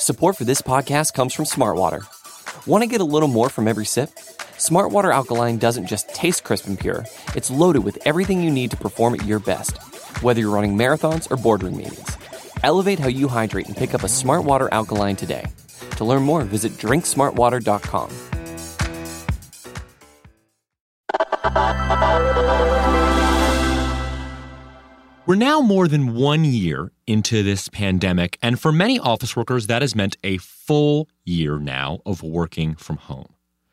Support for this podcast comes from Smartwater. Want to get a little more from every sip? Smartwater Alkaline doesn't just taste crisp and pure, it's loaded with everything you need to perform at your best, whether you're running marathons or boardroom meetings. Elevate how you hydrate and pick up a Smartwater Alkaline today. To learn more, visit drinksmartwater.com. We're now more than 1 year into this pandemic, and for many office workers, that has meant a full year now of working from home.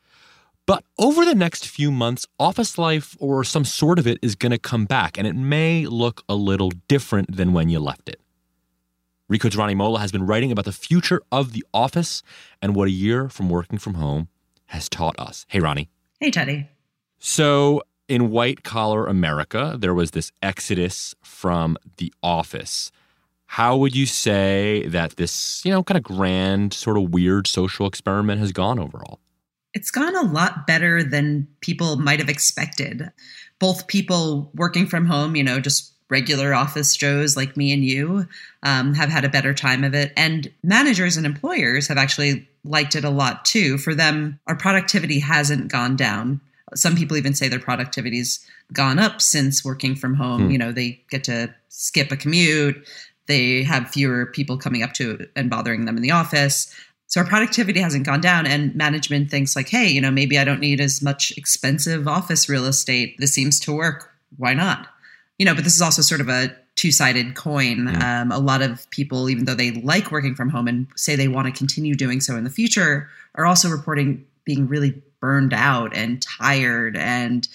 But over the next few months, office life, or some sort of it, is going to come back, and it may look a little different than when you left it. Recode's Ronnie Molla has been writing about the future of the office and what a year from working from home has taught us. Hey, Ronnie. Hey, Teddy. So in white-collar America, there was this exodus from the office. How would you say that this, kind of grand, sort of weird social experiment has gone overall? It's gone a lot better than people might have expected. Both people working from home, just regular office Joes like me and you, have had a better time of it. And managers and employers have actually liked it a lot too. For them, our productivity hasn't gone down. Some people even say their productivity's gone up since working from home. They get to skip a commute. They have fewer people coming up to and bothering them in the office. So our productivity hasn't gone down, and management thinks like, hey, maybe I don't need as much expensive office real estate. This seems to work. Why not? But this is also sort of a two-sided coin. A lot of people, even though they like working from home and say they want to continue doing so in the future, are also reporting being really burned out and tired and,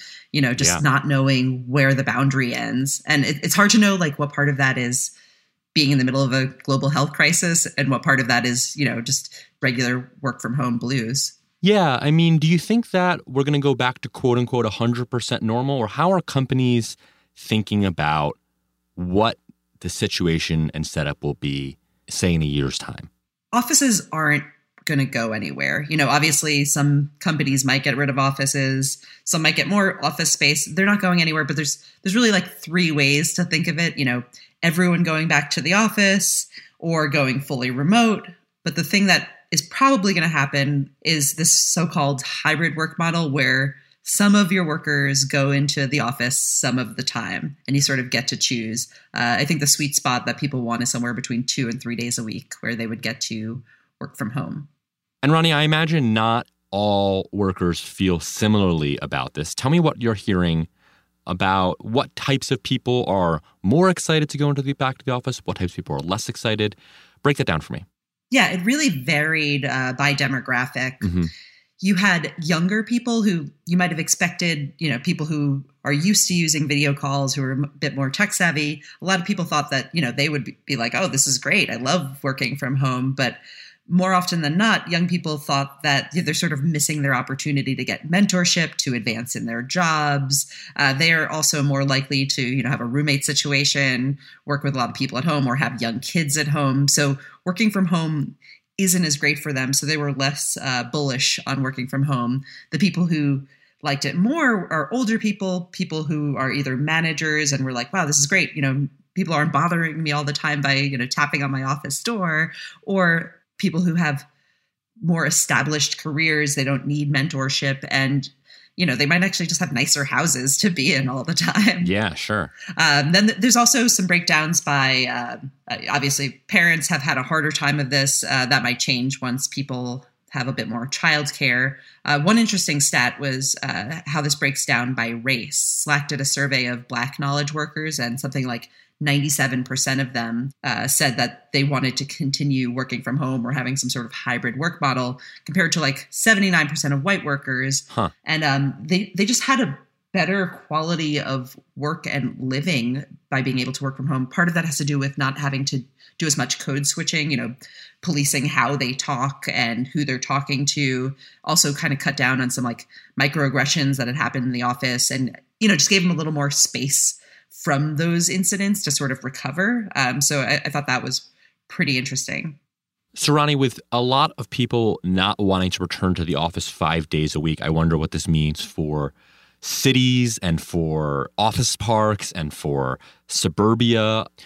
not knowing where the boundary ends. And it's hard to know like what part of that is being in the middle of a global health crisis and what part of that is, just regular work from home blues. Yeah. I mean, do you think that we're going to go back to quote unquote 100% normal, or how are companies thinking about what the situation and setup will be, say, in a year's time? Offices aren't going to go anywhere. Obviously some companies might get rid of offices. Some might get more office space. They're not going anywhere, but there's really like three ways to think of it. Everyone going back to the office or going fully remote. But the thing that is probably going to happen is this so-called hybrid work model where some of your workers go into the office some of the time and you sort of get to choose. I think the sweet spot that people want is somewhere between 2 and 3 days a week where they would get to work from home. And Ronnie, I imagine not all workers feel similarly about this. Tell me what you're hearing about what types of people are more excited to go back to the office, what types of people are less excited. Break that down for me. Yeah, it really varied by demographic. Mm-hmm. You had younger people who you might have expected, people who are used to using video calls, who are a bit more tech savvy. A lot of people thought that, they would be like, oh, this is great. I love working from home. But more often than not, young people thought that they're sort of missing their opportunity to get mentorship, to advance in their jobs. They are also more likely to, have a roommate situation, work with a lot of people at home, or have young kids at home. So working from home isn't as great for them. So they were less bullish on working from home. The people who liked it more are older people who are either managers and were like, wow, this is great. People aren't bothering me all the time by, tapping on my office door, or people who have more established careers. They don't need mentorship, and, they might actually just have nicer houses to be in all the time. Yeah, sure. Then there's also some breakdowns by, obviously, parents have had a harder time of this. That might change once people have a bit more childcare. One interesting stat was how this breaks down by race. Slack did a survey of Black knowledge workers, and something like 97% of them said that they wanted to continue working from home or having some sort of hybrid work model, compared to like 79% of white workers. Huh. And they just had a better quality of work and living by being able to work from home. Part of that has to do with not having to do as much code switching, policing how they talk and who they're talking to. Also kind of cut down on some like microaggressions that had happened in the office, and, just gave them a little more space from those incidents to sort of recover. So I thought that was pretty interesting. So Ronnie, with a lot of people not wanting to return to the office 5 days a week, I wonder what this means for cities and for office parks and for suburbia.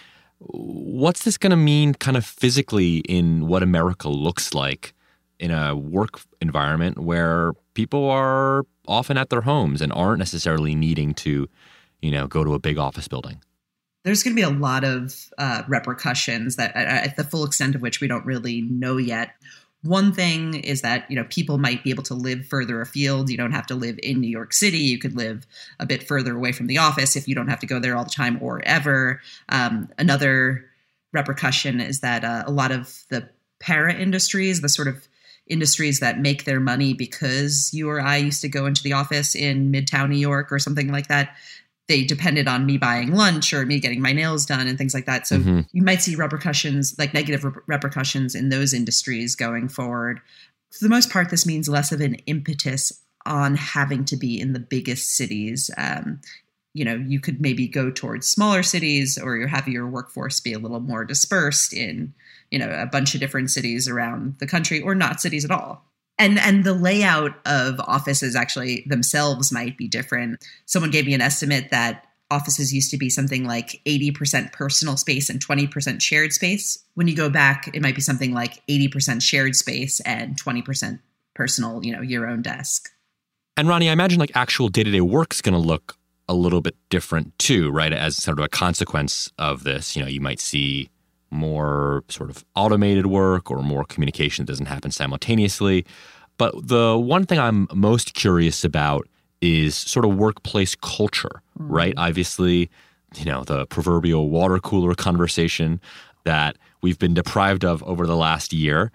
what's this going to mean kind of physically in what America looks like in a work environment where people are often at their homes and aren't necessarily needing to, go to a big office building? There's going to be a lot of repercussions that at the full extent of which we don't really know yet. One thing is that, people might be able to live further afield. You don't have to live in New York City. You could live a bit further away from the office if you don't have to go there all the time or ever. Another repercussion is that a lot of the para industries, the sort of industries that make their money because you or I used to go into the office in Midtown New York or something like that, they depended on me buying lunch or me getting my nails done and things like that. So you might see repercussions, like negative repercussions in those industries going forward. For the most part, this means less of an impetus on having to be in the biggest cities. You could maybe go towards smaller cities or have your workforce be a little more dispersed in, a bunch of different cities around the country or not cities at all. And the layout of offices actually themselves might be different. Someone gave me an estimate that offices used to be something like 80% personal space and 20% shared space. When you go back, it might be something like 80% shared space and 20% personal, your own desk. And Ronnie, I imagine actual day-to-day work is going to look a little bit different too, right? As sort of a consequence of this, you might see more sort of automated work or more communication that doesn't happen simultaneously. But the one thing I'm most curious about is sort of workplace culture, right? Obviously, the proverbial water cooler conversation that we've been deprived of over the last year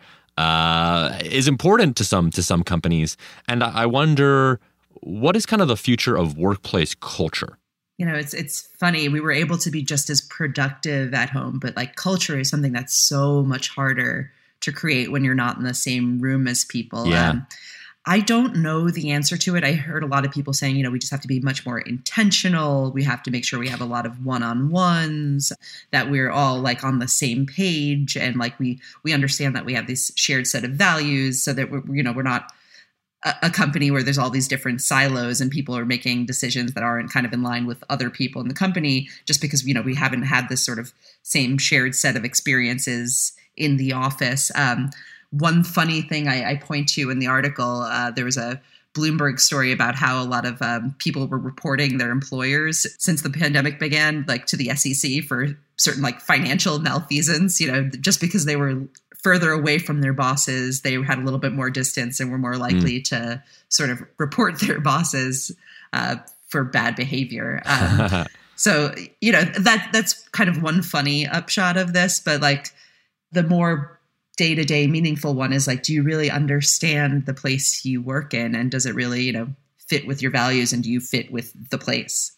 is important to some companies. And I wonder, what is kind of the future of workplace culture? It's funny. We were able to be just as productive at home, but culture is something that's so much harder to create when you're not in the same room as people. Yeah. I don't know the answer to it. I heard a lot of people saying, we just have to be much more intentional. We have to make sure we have a lot of one-on-ones, that we're all on the same page. And we understand that we have this shared set of values so that we're not a company where there's all these different silos and people are making decisions that aren't kind of in line with other people in the company just because, we haven't had this sort of same shared set of experiences in the office. One funny thing I point to in the article, there was a Bloomberg story about how a lot of people were reporting their employers since the pandemic began, to the SEC for certain financial malfeasance, just because they were further away from their bosses, they had a little bit more distance and were more likely to sort of report their bosses for bad behavior. So, that's kind of one funny upshot of this. But the more day-to-day meaningful one is do you really understand the place you work in? And does it really, fit with your values? And do you fit with the place?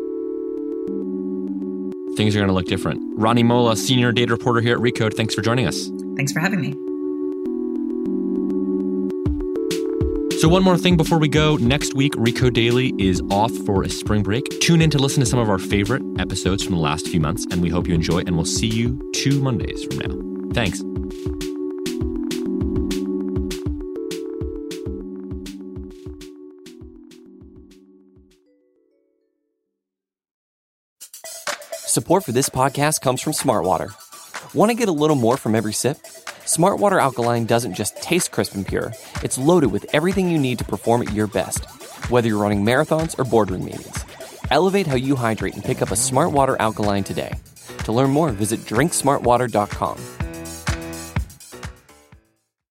Things are going to look different. Ronnie Molla, senior data reporter here at Recode. Thanks for joining us. Thanks for having me. So one more thing before we go. Next week, Recode Daily is off for a spring break. Tune in to listen to some of our favorite episodes from the last few months, and we hope you enjoy, and we'll see you 2 Mondays from now. Thanks. Support for this podcast comes from Smartwater. Want to get a little more from every sip? Smartwater Alkaline doesn't just taste crisp and pure. It's loaded with everything you need to perform at your best, whether you're running marathons or boardroom meetings. Elevate how you hydrate and pick up a Smartwater Alkaline today. To learn more, visit drinksmartwater.com.